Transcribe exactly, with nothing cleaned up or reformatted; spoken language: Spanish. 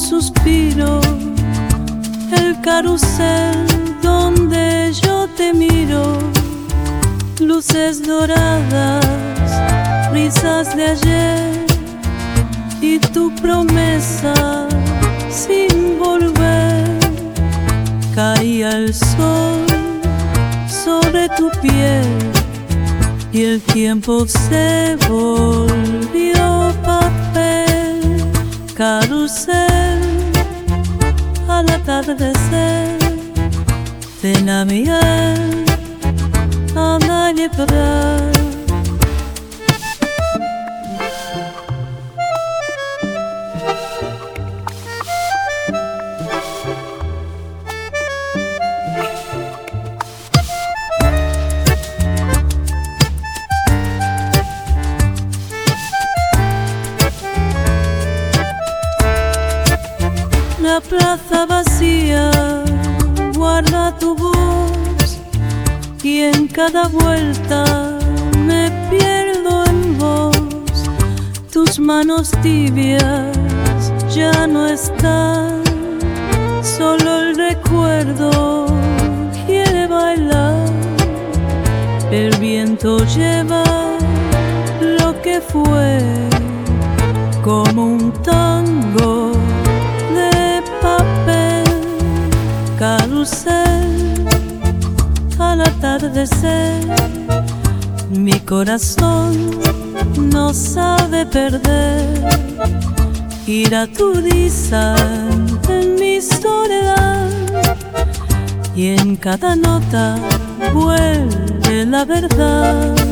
suspiro, el carrusel donde yo te miro, luces doradas, risas de ayer y tu promesa sin volver. Caía el sol sobre tu piel y el tiempo se volvió papel. Carrusel al atardecer de la miel a nadie parar. La plaza vacía guarda tu voz y en cada vuelta me pierdo en vos. Tus manos tibias ya no están, solo el recuerdo quiere bailar. El viento lleva lo que fue como un tango de papel. Carrusel al atardecer, mi corazón no sabe perder. Gira tu risa en mi soledad y en cada nota vuelve la verdad.